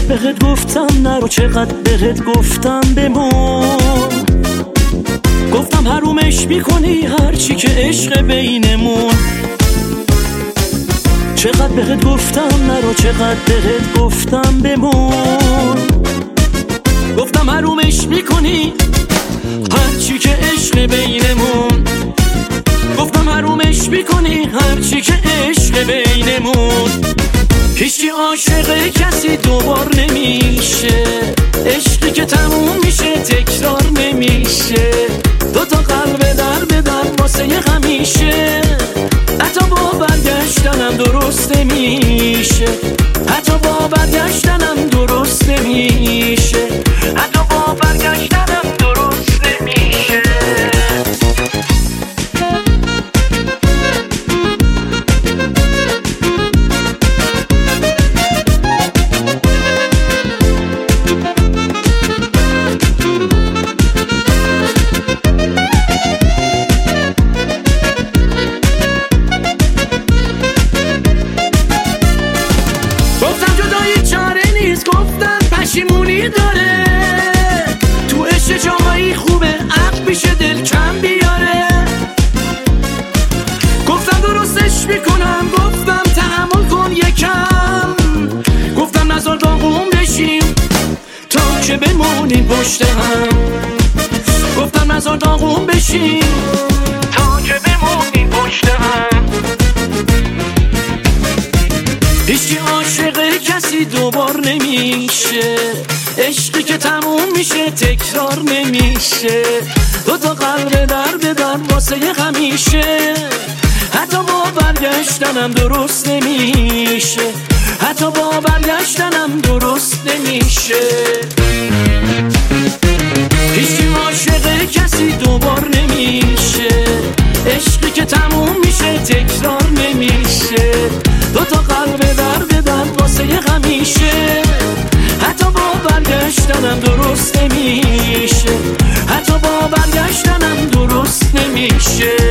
بهت گفتم نرو، چقدر بهت گفتم بمون. گفتم حرومش میکنی هرچی که عشق بینمون. چقدر بهت گفتم نرو، چقدر بهت گفتم بمون. گفتم حرومش میکنی هرچی که عشق بینمون. گفتم حرومش میکنی هرچی که عشق بینمون. هیچی عاشق کسی دوبار نمیشه، عشقی که تموم میشه تکرار نمیشه. دوتا قلب در واسه همیشه، حتی با برگشتنم درست نمیشه. حتی با برگشتنم درست نمیشه. حتی با برگشتنم درست نمیشه. گفتن پشیمونی داره، تو عشق جایی خوبه عقل پیشه دل کم بیاره. گفتم درستش میکنم، گفتم تحمل کن یکم. گفتم نزار داغون بشیم تا که بمونیم پشت هم. گفتم نزار داغون بشیم تا که بمونیم پشت هم. هیچی عاشق کسی دوبار نمیشه، عشقی که تموم میشه تکرار نمیشه. دوتا قلب در واسه همیشه، حتی با برگشتنم درست نمیشه. حتی با برگشتنم درست نمیشه. هیچی عاشق کسی دوبار نمیشه، عشقی که تموم میشه تکرار نمیشه. دوتا قلب در واسه همیشه، حتی با برگشتنم درست نمیشه. حتی با برگشتنم درست نمیشه.